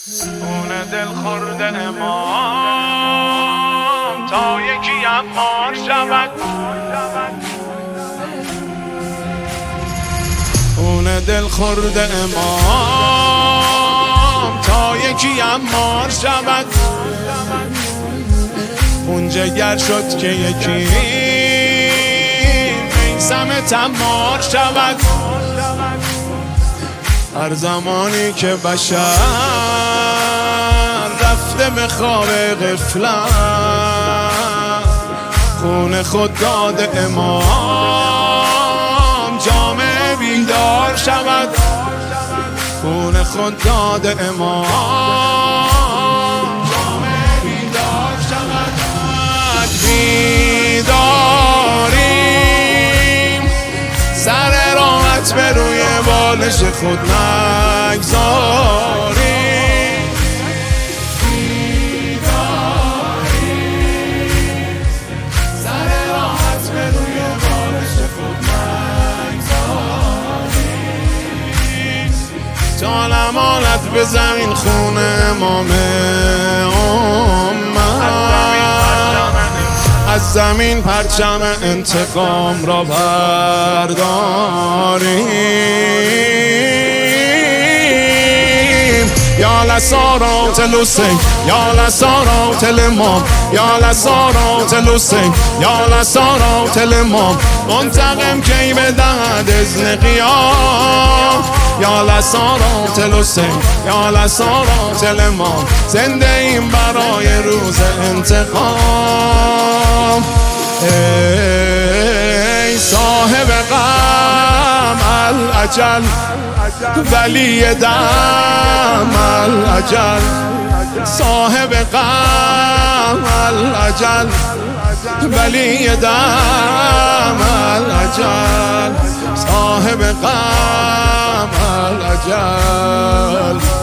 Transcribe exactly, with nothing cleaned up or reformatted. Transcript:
خون دل خورده امام تا یکی امار شود. خون دل خورده امام تا یکی امار شود. خون جگر شد که یکی میثم تمار شود. هر زمانی که بشر رفته به خواب غفلت، خون خود داده امام جامعه بیدار شود. خون خود داده امام جامعه بیدار شود. بیداریم سر راحت به روی بالش خود نگذاریم. بیداریم سر راحت به روی بالش خود نگذاریم. تا امانت به زمین خون امام از زمین پرچم انتقام را برداریم. یا لسارات الحسین یا لسارات الامام یا لسارات الحسین یا لسارات الامام، منتقم کی بدهد اذن قیام. یا لسارات الحسین یا لسارات الامام، زنده ایم برای روز انتقام. ای صاحب غم الاجل ولی دم الاجل، صاحب غم الاجل ولی دم الاجل، صاحب غم الاجل.